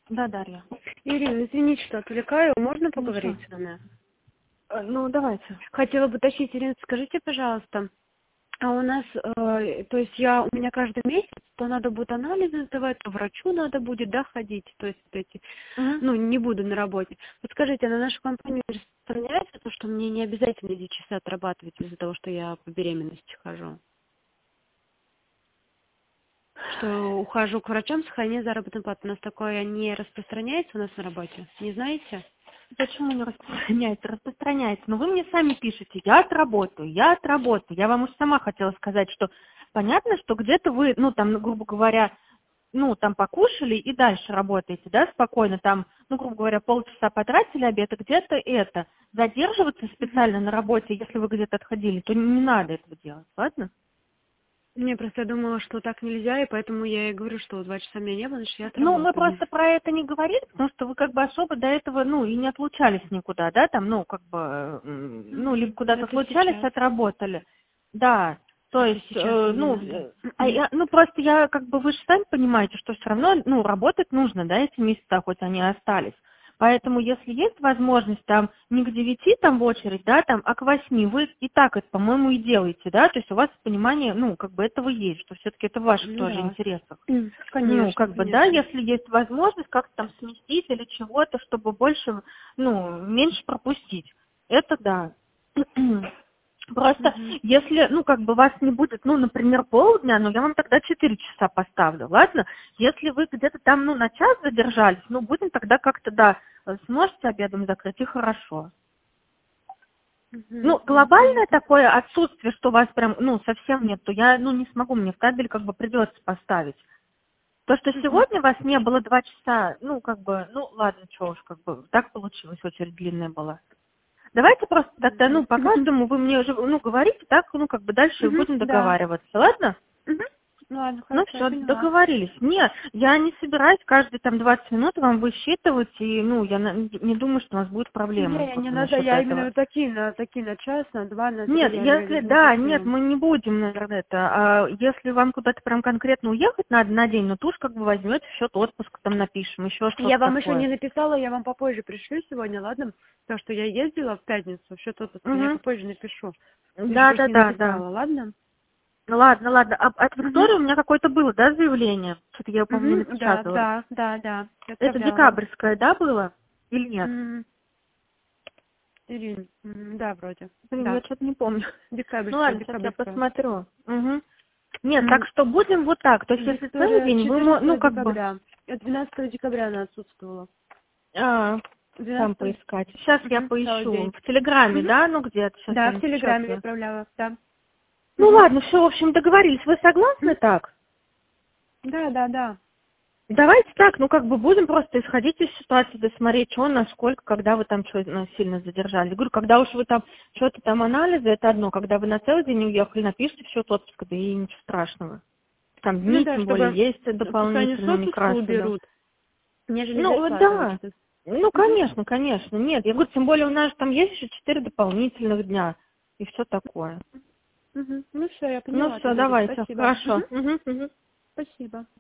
Да, Дарья. Ирина, извините, что отвлекаю. Можно Ничего. поговорить с вами? Ну, давайте. Хотела бы уточнить, Ирина, скажите, пожалуйста, а у нас, то есть у меня каждый месяц, то надо будет анализы сдавать, то врачу надо будет, да, ходить, то есть вот эти, Мгм. ну, не буду на работе. Вот скажите, на нашу компанию распространяется то, что мне не обязательно эти часы отрабатывать из-за того, что я по беременности хожу? Что ухожу к врачам, сохраняя заработную плату. У нас такое не распространяется у нас на работе? Не знаете? Почему не распространяется? Распространяется. Но вы мне сами пишете, я отработаю, я отработаю. Я вам уже сама хотела сказать, что понятно, что где-то вы, ну, там, ну, грубо говоря, ну, там покушали и дальше работаете, да, спокойно, там, ну, грубо говоря, полчаса потратили обед, а где-то это. Задерживаться специально на работе, если вы где-то отходили, то не надо этого делать, ладно? Не, просто я думала, что так нельзя, и поэтому я и говорю, что 2 часа меня не было, значит, я Ну, мы отработаю. просто про это не говорили, потому что вы как бы особо до этого, ну, и не отлучались никуда, да, там, ну, как бы, ну, либо куда-то Это отлучались, сейчас. отработали. Да, то Это есть, сейчас ну, именно, да. ну, просто я, как бы, вы же сами понимаете, что все равно, ну, работать нужно, да, эти месяца, хоть они остались. Поэтому, если есть возможность там не к 9 там в очередь, да, там, а к 8, вы и так это, по-моему, и делаете, да, то есть у вас понимание, ну, как бы этого есть, что все-таки это в ваших Ну тоже да. интересах. Ну, Конечно, как бы, да, конечно. если есть возможность как-то там сместить или чего-то, чтобы больше, ну, меньше пропустить. Это да. Просто, Мгм. если, ну, как бы вас не будет, ну, например, полдня, ну, я вам тогда 4 часа поставлю, ладно? Если вы где-то там, ну, на час задержались, ну, будем тогда как-то, да, сможете обедом закрыть, и хорошо. Ну, глобальное Понятно. такое отсутствие, что у вас прям, ну, совсем нет, то я, ну, не смогу, мне в табель как бы придется поставить. То, что Мгм. сегодня вас не было 2 часа, ну, как бы, ну, ладно, что уж, как бы, так получилось, очередь длинная была. Давайте просто тогда, ну, по каждому вы мне уже, ну, говорите, так, ну, как бы дальше Мгм. будем Да. договариваться, ладно? Мгм. Ладно, Ну, хорошо, я все, поняла. договорились. Нет, я не собираюсь каждые там 20 минут вам высчитывать, и, ну, я не думаю, что у нас будет проблемы, Не, как не бы, надо, насчет я именно этого. вот такие на час, на два, на три, Нет, я имею в если, виду не да, нет, такие. мы не будем, наверное, это. А если вам куда-то прям конкретно уехать надо на день, ну, то уж как бы возьмете в счет отпуск, там напишем, еще Я что-то вам еще такое. не написала, я вам попозже пришлю сегодня, ладно? Потому что я ездила в пятницу, все тут я Угу. попозже напишу. Я еще Да, да, просто не да, да. написала, ладно? Ну ладно, ладно. А от Угу. Виктории у меня какое-то было, да, заявление? Что-то я, по-моему, не Угу. Да, напечатала. да, да, да. Я Это отправляла. декабрьское, да, было? Или нет? М, Ирин, да, вроде. Блин, я Да. что-то не помню. Ну Декабрьская, ладно, сейчас я декабрьская. посмотрю. Угу. Нет, так М, что будем вот так. То есть если целый Виктория день, вы, ну, 14 как бы, декабря. 12 декабря она отсутствовала. а, там 12. поискать. Сейчас я Целый поищу. день. В Телеграме, Мгм. да, ну где-то. Сейчас Да, я в напечатаю. Телеграме я отправляла, да. Ну Мгм. ладно, все, в общем, договорились. Вы согласны М? так? Да, да, да. Давайте так, ну как бы будем просто исходить из ситуации, да смотреть, что, насколько, когда вы там что сильно задержали. Говорю, когда уж вы там что-то там анализы, это одно, когда вы на целый день уехали, напишите все отпуска, да и ничего страшного. Там Ну дни, да, тем более, чтобы есть пускай они с дополнительно, не отпуска красы, да. уберут, нежели Ну, вот зарабатывать. да. Ну, Мгм. конечно, конечно. Нет, я говорю, тем более у нас же там есть еще 4 дополнительных дня и все такое. Мгм. Ну все, я Ну поняла все, тогда, Рит, давайте, спасибо. хорошо. Мгм, мгм. Спасибо.